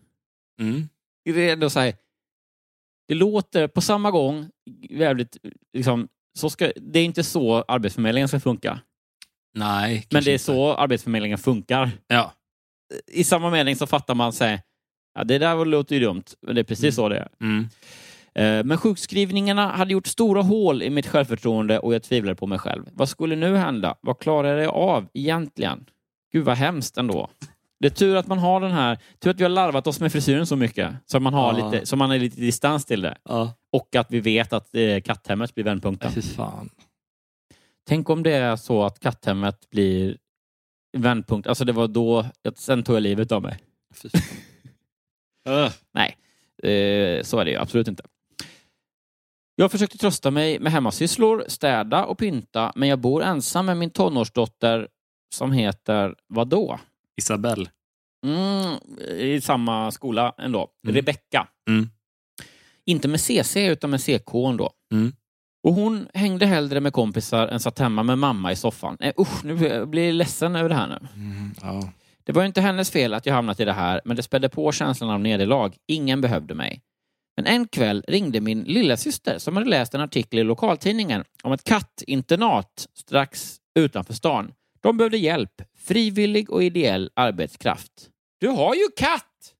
Det låter på samma gång jävligt liksom, det är inte så Arbetsförmedlingen ska funka. Nej. Men det är så Arbetsförmedlingen funkar. Ja. I samma mening så fattar man sig. Ja, det där låter ju dumt. Men det är precis så det är. Men sjukskrivningarna hade gjort stora hål i mitt självförtroende och jag tvivlade på mig själv. Vad skulle nu hända? Vad klarar jag av egentligen? Gud vad hemskt ändå. Det är tur att man har den här, tur att vi har larvat oss med frisyren så mycket så man har lite, så man är lite distans till det. Och att vi vet att katthemmet blir vändpunkten. Fy fan. Tänk om det är så att katthemmet blir vändpunkt. Alltså det var då sen tog jag livet av mig. Fy fan. Nej, så är det ju absolut inte. Jag försökte trösta mig med hemmasysslor, städa och pynta, men jag bor ensam med min tonårsdotter som heter vadå? Isabelle. I samma skola ändå. Rebecca. Inte med CC utan med CK ändå. Och hon hängde hellre med kompisar än satt hemma med mamma i soffan. Nu blir jag ledsen över det här nu. Det var ju inte hennes fel att jag hamnat i det här, men det spädde på känslan av nederlag. Ingen behövde mig. Men en kväll ringde min lilla syster som hade läst en artikel i lokaltidningen om ett kattinternat strax utanför stan. De behövde hjälp, frivillig och ideell arbetskraft. Du har ju katt!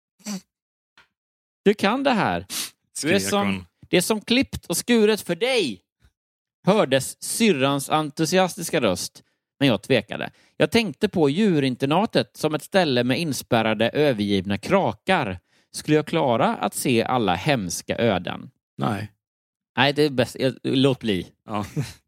Du kan det här. Det är som klippt och skuret för dig. Hördes syrrans entusiastiska röst, men jag tvekade. Jag tänkte på djurinternatet som ett ställe med inspärrade övergivna krakar. Skulle jag klara att se alla hemska öden? Nej, det är bäst. Låt bli. Ja.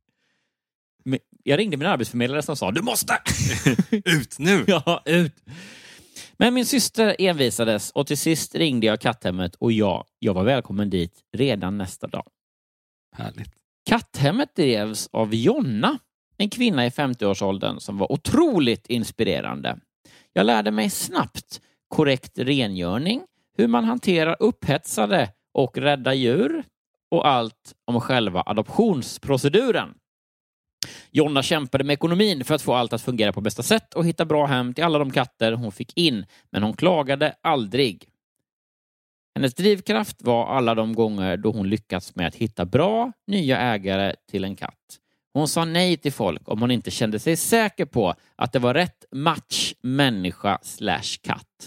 Jag ringde min arbetsförmedlare som sa, du måste! Ut nu! Ja, ut. Men min syster envisades och till sist ringde jag katthemmet och jag var välkommen dit redan nästa dag. Härligt. Katthemmet drevs av Jonna, en kvinna i 50-årsåldern som var otroligt inspirerande. Jag lärde mig snabbt korrekt rengöring, hur man hanterar upphetsade och rädda djur och allt om själva adoptionsproceduren. Jonna kämpade med ekonomin för att få allt att fungera på bästa sätt och hitta bra hem till alla de katter hon fick in, men hon klagade aldrig. Hennes drivkraft var alla de gånger då hon lyckats med att hitta bra, nya ägare till en katt. Hon sa nej till folk om hon inte kände sig säker på att det var rätt match människa/katt.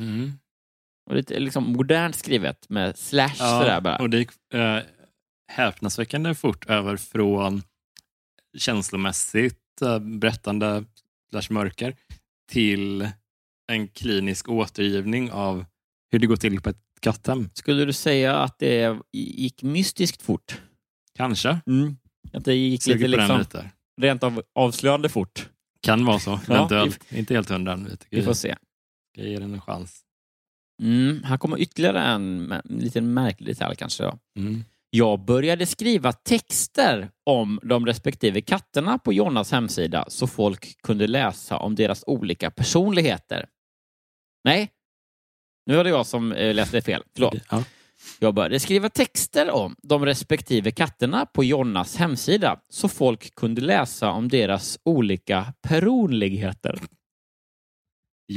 Och lite liksom modernt skrivet med slash sådär bara. Och det gick häpnadsväckande fort över från känslomässigt berättande /mörker till en klinisk återgivning av hur det går till på ett katthem. Skulle du säga att det gick mystiskt fort? Kanske. Att det gick lite liksom rent av avslöjande fort. Kan vara så. Inte helt 100. Vi får se. Jag ger den en chans. Här kommer ytterligare en liten märklig detalj kanske då. Jag började skriva texter om de respektive katterna på Jonnas hemsida så folk kunde läsa om deras olika personligheter. Nej, nu var det jag som läste fel. Förlåt. Jag började skriva texter om de respektive katterna på Jonnas hemsida så folk kunde läsa om deras olika personligheter. Det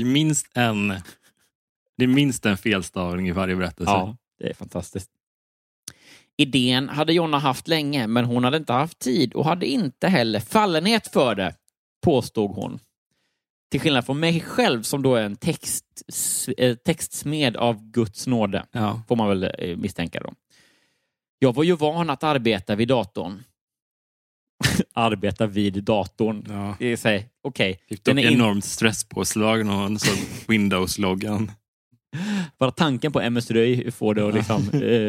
är minst en felstavning i varje berättelse. Ja, det är fantastiskt. Idén hade Jonna haft länge, men hon hade inte haft tid och hade inte heller fallenhet för det, påstod hon. Till skillnad från mig själv som då är en textsmed av Guds nåde, får man väl misstänka då. Jag var ju van att arbeta vid datorn. Arbeta vid datorn. Ja. Det är så här, okej. Fick dock enormt stresspåslag när hon såg Windows-loggan. Bara tanken på MS-röj får det att liksom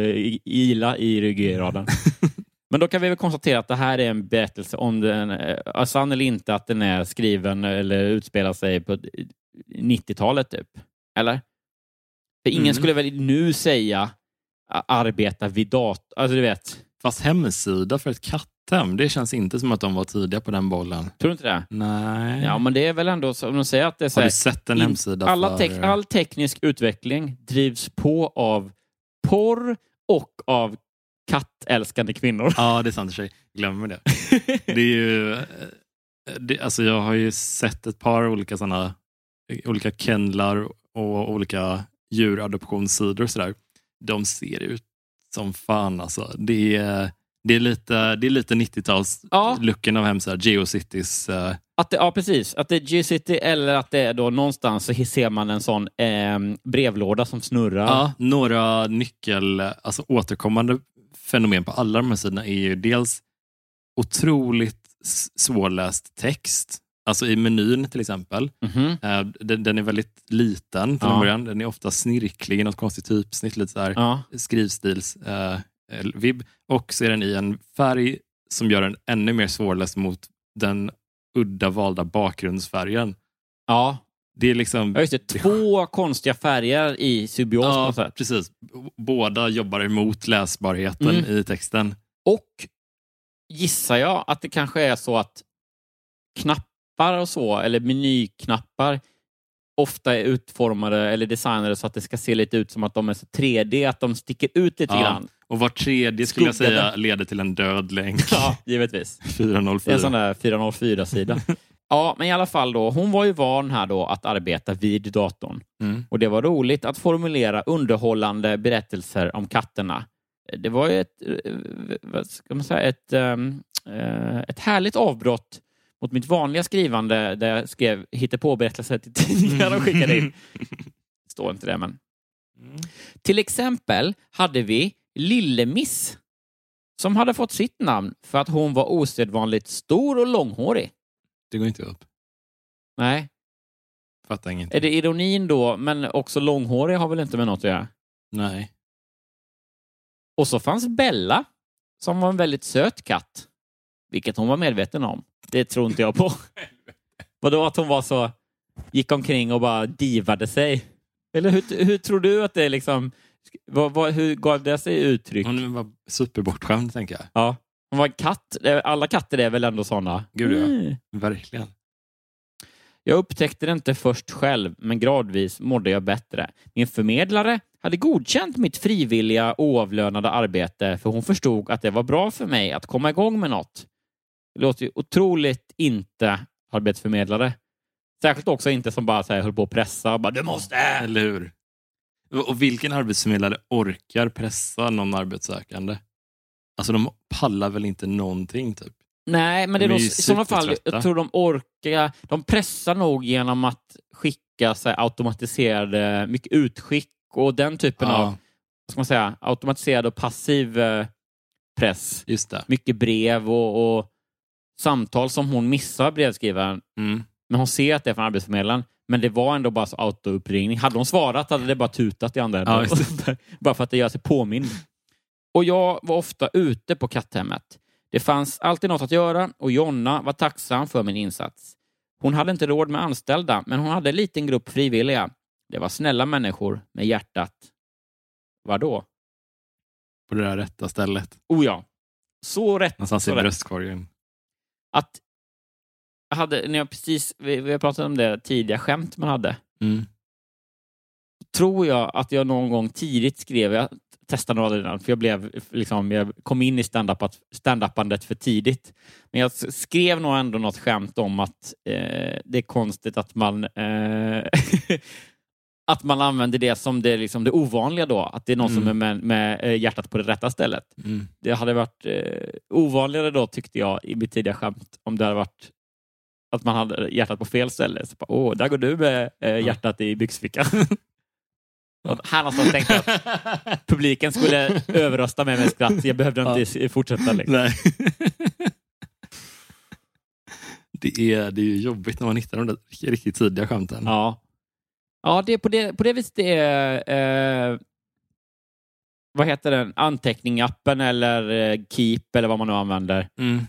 ila i ryggraden. Men då kan vi väl konstatera att det här är en berättelse om den, sann eller inte, att den är skriven eller utspelar sig på 90-talet typ. Eller? För ingen skulle väl nu säga arbeta vid dator. Alltså du vet. Fast hemsida för ett katthem, det känns inte som att de var tidiga på den bollen. Tror du inte det? Nej. Ja, men det är väl ändå så, om de säger att det är så här, har du sett en hemsida all teknisk utveckling drivs på av porr och av kattälskande kvinnor. Ja, det är sant i sig. Glömmer det. Det är ju alltså jag har ju sett ett par olika kennlar och olika djuradoptionssidor och sådär. De ser ut som fan alltså. Det är lite 90-tals looken av hemsida, GeoCities. Precis. Att det är GeoCity eller att det är då någonstans så ser man en sån brevlåda som snurrar. Ja, några alltså återkommande fenomen på alla de här sidorna är ju dels otroligt svårläst text. Alltså i menyn till exempel. Den är väldigt liten från början. Den är ofta snirklig i något konstigt typsnitt. Lite sådär skrivstils vibb. Och så är den i en färg som gör den ännu mer svårläst mot den udda valda bakgrundsfärgen. Ja. Det är liksom... Ja, just det. 2 konstiga färger i symbios på något sätt. Precis. Båda jobbar emot läsbarheten i texten. Och gissar jag att det kanske är så att knappar och så, eller menyknappar ofta är utformade eller designade så att det ska se lite ut som att de är så 3D, att de sticker ut lite grann. Och var tredje skulle jag säga leder till en död länk. Ja, givetvis. 404. Det är en sån där 404-sida. Ja, men i alla fall då, hon var ju van här då att arbeta vid datorn. Och det var roligt att formulera underhållande berättelser om katterna. Det var ju ett härligt avbrott mot mitt vanliga skrivande där jag skrev hittepåberättelser till tidningar och skickade in. Står inte det, men. Till exempel hade vi Lillemiss som hade fått sitt namn för att hon var osedvanligt stor och långhårig. Det går inte upp. Nej. Fattar ingenting. Är det ironin då, men också långhårig har väl inte med något att göra? Nej. Och så fanns Bella som var en väldigt söt katt. Vilket hon var medveten om. Det tror inte jag på. Vadå att hon var så... Gick omkring och bara divade sig. Eller hur tror du att det är liksom... hur gav det sig uttryck? Hon var superbortskämd, tänker jag. Ja. Hon var en katt. Alla katter är väl ändå sådana. Gud, ja. Verkligen. Jag upptäckte det inte först själv, men gradvis mådde jag bättre. Min förmedlare hade godkänt mitt frivilliga oavlönade arbete för hon förstod att det var bra för mig att komma igång med något. Det låter ju otroligt inte arbetsförmedlare. Särskilt också inte som bara så här, höll på att pressa och bara, du måste! Eller hur? Och vilken arbetsförmedlare orkar pressa någon arbetssökande? Alltså de pallar väl inte någonting typ? Nej, men det är då, i sådana fall, jag tror de orkar, de pressar nog genom att skicka så här, automatiserade, mycket utskick och den typen av, vad ska man säga, automatiserad och passiv press. Just det. Mycket brev och samtal som hon missar brevskrivaren. Men hon ser att det är från arbetsförmedlaren. Men det var ändå bara så autouppringning. Hade hon svarat hade det bara tutat i andra. Bara för att det gör sig påminn. Och jag var ofta ute på katthemmet. Det fanns alltid något att göra och Jonna var tacksam för min insats. Hon hade inte råd med anställda, men hon hade en liten grupp frivilliga. Det var snälla människor med hjärtat. Vadå? På det där rätta stället. Oh ja. Så rätt. Någonstans i bröstkorgen. Att jag hade, när jag precis, vi har pratat om det tidiga skämt man hade. tror jag att jag någon gång tidigt skrev, jag testade några redan, för jag kom in i stand-upandet för tidigt. Men jag skrev nog ändå något skämt om att det är konstigt att man att man använder det som det, liksom det ovanliga då. Att det är någon som är med hjärtat på det rätta stället. Det hade varit ovanligare då, tyckte jag, i mitt tidiga skämt, om det hade varit att man hade hjärtat på fel ställe. Så där går du med hjärtat i byxfickan. Här någonstans tänkte jag att publiken skulle överrösta med skratt. Jag behövde inte fortsätta. Liksom. Nej. Det är ju jobbigt när man hittar de där riktigt tidiga skämten. Ja, det är på det viset det är vad heter den? Anteckningappen eller Keep eller vad man nu använder.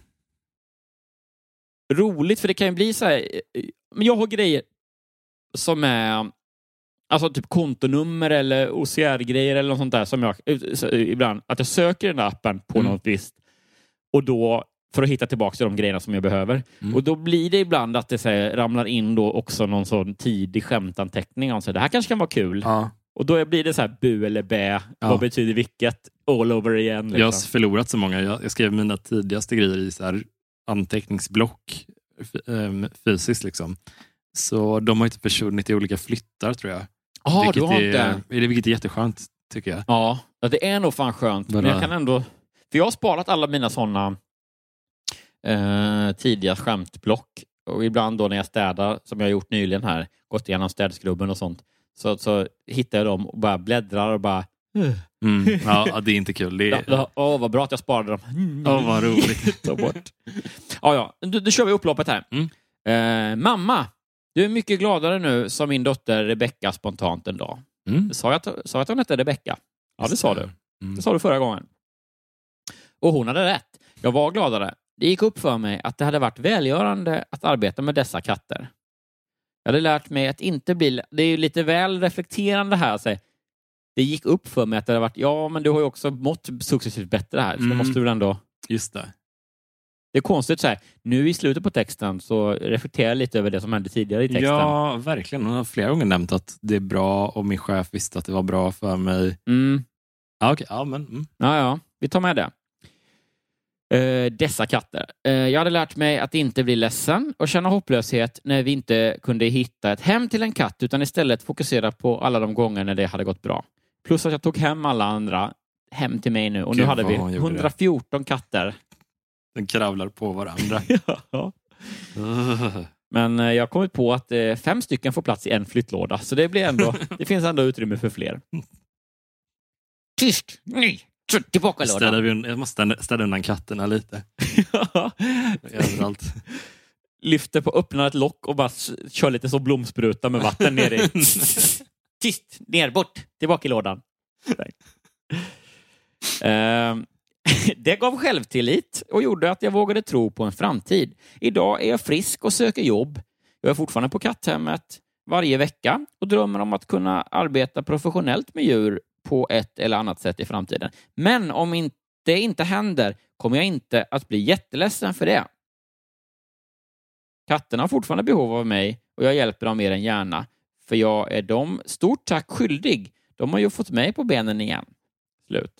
Roligt, för det kan ju bli så här. Men jag har grejer som är alltså typ kontonummer eller OCR-grejer eller något sånt där som jag ibland, att jag söker den där appen på något visst och då för att hitta tillbaka till de grejerna som jag behöver. Och då blir det ibland att det så här, ramlar in då också någon sån tidig skämtanteckning och så det här kanske kan vara kul. Och då blir det så här bu eller bä. Vad betyder vilket? All over igen. Liksom. Jag har förlorat så många. Jag skrev mina tidigaste grejer i så här anteckningsblock fysiskt liksom. Så de har inte försvunnit i olika flyttar, tror jag. Vilket är jätteskönt, tycker jag. Ja, det är nog fan skönt. Men jag kan ändå... För jag har sparat alla mina sådana tidiga skämtblock. Och ibland då när jag städar, som jag har gjort nyligen här, gått igenom städskrubben och sånt, så hittar jag dem och bara bläddrar och bara... Ja, det är inte kul. Vad bra att jag sparade dem. Vad roligt. Ta bort. Då kör vi upploppet här. Mamma, du är mycket gladare nu som min dotter Rebecca spontant en dag. Sa jag att hon hette Rebecca? Ja, det sa du. Det sa du förra gången. Och hon hade rätt. Jag var gladare. Det gick upp för mig att det hade varit välgörande att arbeta med dessa katter. Jag hade lärt mig att inte bli... Det är ju lite väl reflekterande här. Så det gick upp för mig att det hade varit... Ja, men du har ju också mått successivt bättre här. Så då måste du ändå... Just det. Det är konstigt så här. Nu i slutet på texten så reflekterar jag lite över det som hände tidigare i texten. Ja, verkligen. Hon har flera gånger nämnt att det är bra och min chef visste att det var bra för mig. Okej. Ja, men... Ja, vi tar med det. Dessa katter. Jag hade lärt mig att inte bli ledsen och känna hopplöshet när vi inte kunde hitta ett hem till en katt, utan istället fokusera på alla de gånger när det hade gått bra. Plus att jag tog hem alla andra hem till mig nu. Och nu hade vi 114 katter. Den kravlar på varandra. Ja. Men jag har kommit på att 5 stycken får plats i en flyttlåda. Så det blir ändå, det finns ändå utrymme för fler. Tyst! Nej! Tillbaka lådan. Jag måste ställa undan katterna lite. Överallt. Lyfter på, öppnar ett lock och bara kör lite så blomspruta med vatten ner i. Tyst! Ner, bort! Tillbaka i lådan. Det gav självtillit och gjorde att jag vågade tro på en framtid. Idag är jag frisk och söker jobb. Jag är fortfarande på katthemmet varje vecka och drömmer om att kunna arbeta professionellt med djur på ett eller annat sätt i framtiden. Men om det inte händer kommer jag inte att bli jätteledsen för det. Katterna har fortfarande behov av mig och jag hjälper dem mer än gärna. För jag är dem stort tack skyldig. De har ju fått mig på benen igen. Slut.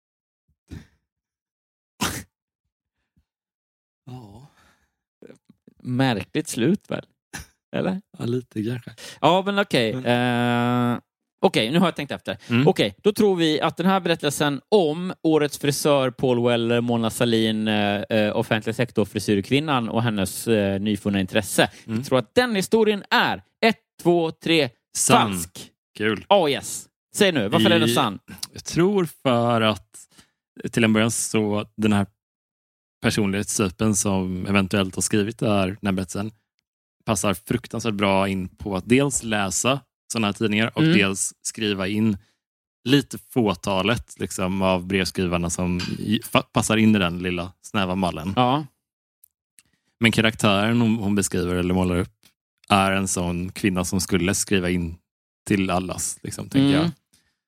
Ja. Märkligt slut väl? Eller? Ja, lite kanske. Ja, men okej. Okej, nu har jag tänkt efter. Okej, då tror vi att den här berättelsen om årets frisör Paul Weller, Mona Sahlin, offentlig sektor frisyrkvinnan och hennes nyfunna intresse. Vi tror att den historien är 1, 2, 3 falsk. Kul. Yes. Säg nu, varför är den sann? Jag tror för att till en början så den här personlighetstypen som eventuellt har skrivit den här berättelsen passar fruktansvärt bra in på att dels läsa sådana här tidningar och dels skriva in lite fåtalet liksom, av brevskrivarna som passar in i den lilla snäva mallen. Ja. Men karaktären hon beskriver eller målar upp är en sån kvinna som skulle skriva in till allas, liksom, tänker jag.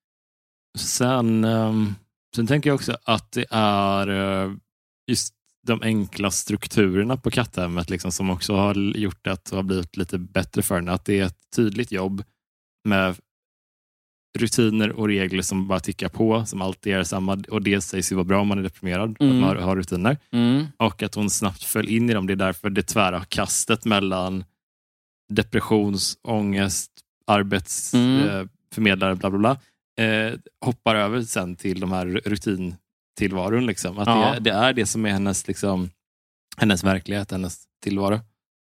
Sen tänker jag också att det är just de enkla strukturerna på katthemmet liksom, som också har gjort att det har blivit lite bättre för henne. Att det är ett tydligt jobb med rutiner och regler som bara tickar på, som alltid är samma, och det sägs ju vara bra om man är deprimerad, att man har rutiner. Och att hon snabbt föll in i dem. Det är därför det tvära kastet mellan depressionsångest, arbetsförmedlare, bla bla bla, hoppar över sen till de här rutintillvaron. Liksom. Att det är det som är hennes, liksom, hennes verklighet, hennes tillvaro.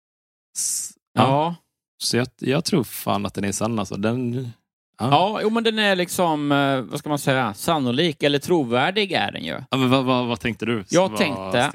Så jag tror fan att den är sann. Alltså. Men den är liksom, vad ska man säga, sannolik eller trovärdig är den ju. Ja, men vad tänkte du? Jag tänkte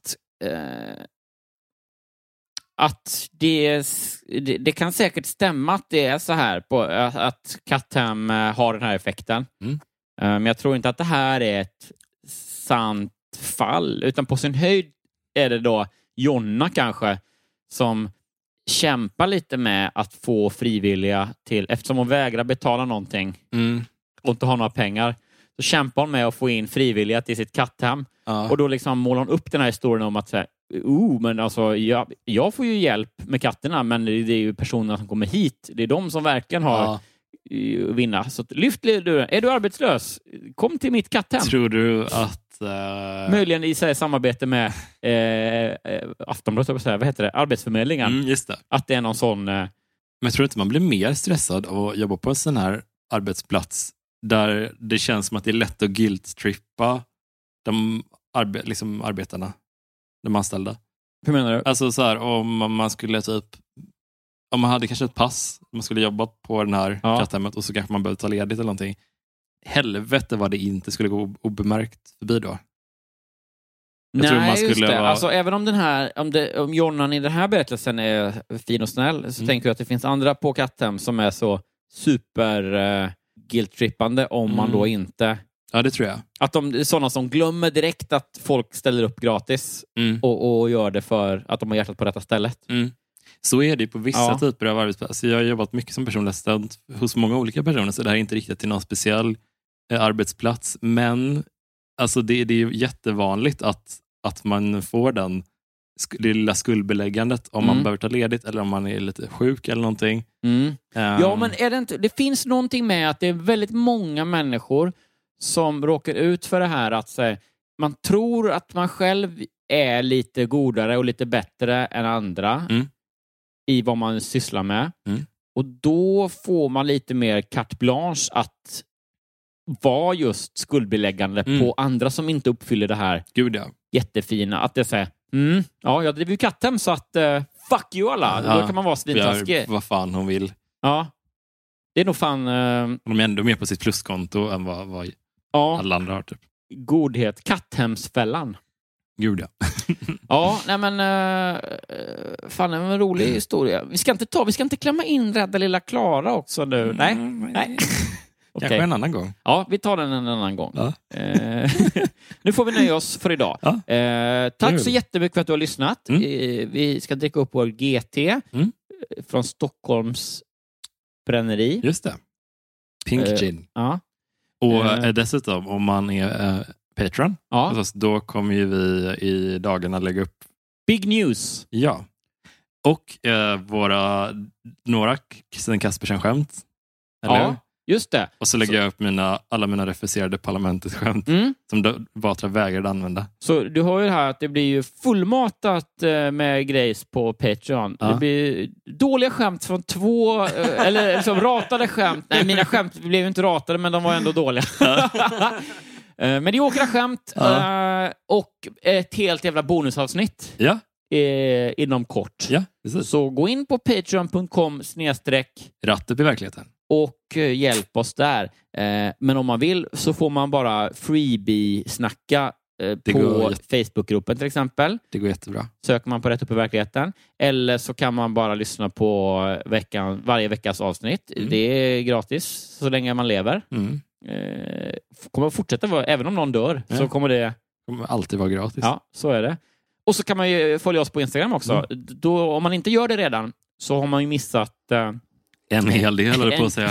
att det kan säkert stämma att det är så här på att Kattem har den här effekten. Men jag tror inte att det här är ett sant fall, utan på sin höjd är det då Jonna kanske som kämpar lite med att få frivilliga till, eftersom hon vägrar betala någonting och inte har några pengar, så kämpar hon med att få in frivilliga till sitt katthem. Och då liksom målar hon upp den här historien om att säga, men alltså jag får ju hjälp med katterna, men det är ju personerna som kommer hit, det är de som verkligen har vinna. Så lyft luren. Är du arbetslös? Kom till mitt katthem. Tror du att möjligen i samarbete med Aftonbladet, vad heter det? Arbetsförmedlingen. Just det. Att det är någon sån... Men jag tror inte man blir mer stressad av att jobba på en sån här arbetsplats där det känns som att det är lätt att guilt-trippa de arbetarna, de anställda. Hur menar du? Alltså så här, om man skulle om man hade kanske ett pass, man skulle jobba på den här katthemmet och så kanske man behövde ta ledigt eller någonting. Helvete vad det inte skulle gå obemärkt förbi då. Jag tror man skulle alltså, även om den här om Jonnan i den här berättelsen är fin och snäll, så tänker jag att det finns andra på katthem som är så super guilt-trippande om man då inte... Ja, det tror jag. Att de är sådana som glömmer direkt att folk ställer upp gratis och gör det för att de har hjärtat på rätta stället. Så är det på vissa typer av arbetsplatser. Jag har jobbat mycket som personlig assistent hos många olika personer, så det här är inte riktigt till någon speciell arbetsplats. Men alltså det är ju jättevanligt att man får det lilla skuldbeläggandet om man behöver ta ledigt eller om man är lite sjuk eller någonting. Ja, men är det inte, det finns någonting med att det är väldigt många människor som råkar ut för det här att man tror att man själv är lite godare och lite bättre än andra i vad man sysslar med. Och då får man lite mer carte blanche att vara just skuldbeläggande på andra som inte uppfyller det här jättefina. Att det säger, jag driver ju katthem så att fuck you alla. Då kan man vara svintaskig. Vad fan hon vill. Ja. Det är nog fan... De är ändå mer på sitt pluskonto än vad alla andra har typ. Godhet. Katthemsfällan. Gud ja. Ja, nej men fan, det var en rolig historia. Vi ska inte klämma in rädda lilla Klara också nu. Nej. Kanske en annan gång. Ja, vi tar den en annan gång. Ja. Nu får vi nöja oss för idag. Ja. Tack så jättemycket för att du har lyssnat. Vi ska dricka upp vår GT från Stockholms bränneri. Just det. Pink Gin. Ja. Och dessutom, om man är Patreon, då kommer ju vi i dagarna lägga upp Big News. Ja. Och några Kristin Kaspersen-skämt. Eller? Just det. Och så lägger jag upp alla mina refuserade parlamentet-skämt som Batra vägrade använda. Så du hör ju här att det blir ju fullmatat med grejs på Patreon. Det blir dåliga skämt från 2 eller liksom ratade skämt. Nej, mina skämt blev ju inte ratade, men de var ändå dåliga. Mediokra skämt och ett helt jävla bonusavsnitt. Ja. Inom kort. Ja, precis. Så gå in på patreon.com/Ratt upp i verkligheten. Och hjälp oss där. Men om man vill så får man bara freebie-snacka på Facebookgruppen till exempel. Det går jättebra. Söker man på Rätt upp i verkligheten. Eller så kan man bara lyssna på varje veckas avsnitt. Det är gratis så länge man lever. Kommer att fortsätta vara, även om någon dör så kommer det alltid vara gratis. Ja, så är det. Och så kan man ju följa oss på Instagram också. Då, om man inte gör det redan så har man ju missat en hel del, eller på att säga.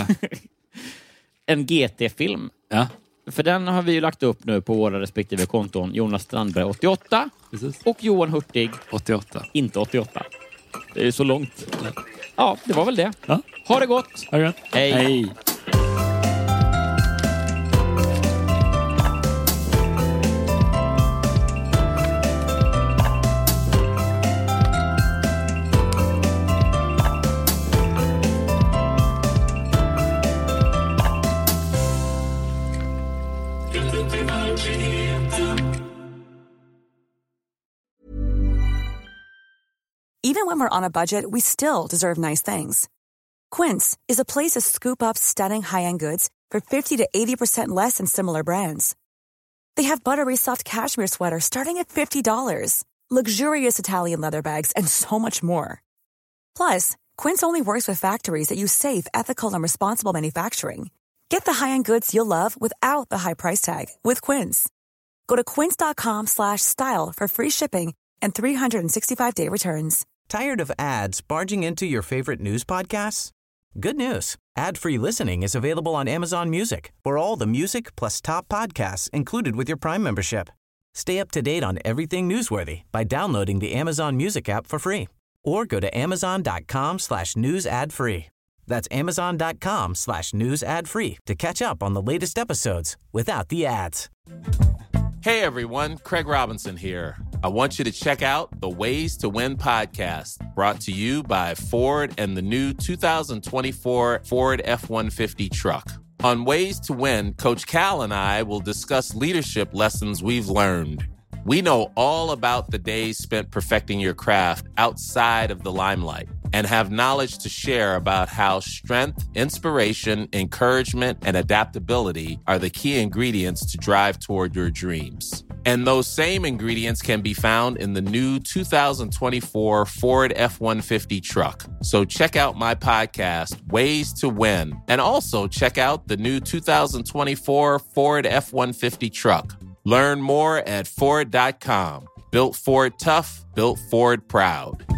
En GT-film. Ja. För den har vi ju lagt upp nu på våra respektive konton. Jonas Strandberg 88. Precis. Och Johan Hurtig 88. Inte 88. Det är så långt. Ja, det var väl det. Ja. Ha det gott. Ha det gott. Hej. Hej. Even when we're on a budget, we still deserve nice things. Quince is a place to scoop up stunning high-end goods for 50 to 80% less than similar brands. They have buttery soft cashmere sweaters starting at $50, luxurious Italian leather bags, and so much more. Plus, Quince only works with factories that use safe, ethical, and responsible manufacturing. Get the high-end goods you'll love without the high price tag with Quince. Go to quince.com/style for free shipping and 365-day returns. Tired of ads barging into your favorite news podcasts? Good news. Ad-free listening is available on Amazon Music for all the music plus top podcasts included with your Prime membership. Stay up to date on everything newsworthy by downloading the Amazon Music app for free or go to amazon.com/news ad free. That's amazon.com/news ad free to catch up on the latest episodes without the ads. Hey everyone, Craig Robinson here. I want you to check out the Ways to Win podcast, brought to you by Ford and the new 2024 Ford F-150 truck. On Ways to Win, Coach Cal and I will discuss leadership lessons we've learned. We know all about the days spent perfecting your craft outside of the limelight and have knowledge to share about how strength, inspiration, encouragement, and adaptability are the key ingredients to drive toward your dreams. And those same ingredients can be found in the new 2024 Ford F-150 truck. So check out my podcast, Ways to Win, and also check out the new 2024 Ford F-150 truck. Learn more at Ford.com. Built Ford tough, built Ford proud.